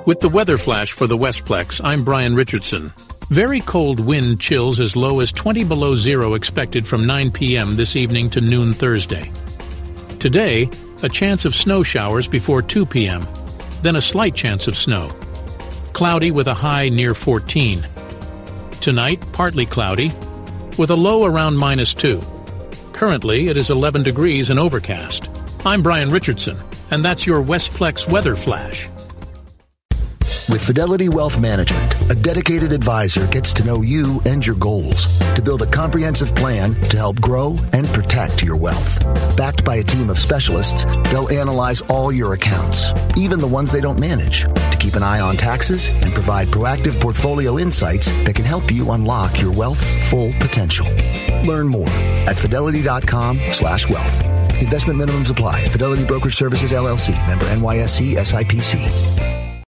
With the weather flash for the Westplex, I'm Brian Richardson. Very cold wind chills as low as 20 below zero expected from 9 p.m. this evening to noon Thursday. Today, a chance of snow showers before 2 p.m., then a slight chance of snow. Cloudy with a high near 14. Tonight, partly cloudy, with a low around -2. Currently, it is 11 degrees and overcast. I'm Brian Richardson, and that's your Westplex weather flash. With Fidelity Wealth Management, a dedicated advisor gets to know you and your goals to build a comprehensive plan to help grow and protect your wealth. Backed by a team of specialists, they'll analyze all your accounts, even the ones they don't manage, to keep an eye on taxes and provide proactive portfolio insights that can help you unlock your wealth's full potential. Learn more at fidelity.com/wealth. Investment minimums apply. Fidelity Brokerage Services, LLC. Member NYSE SIPC.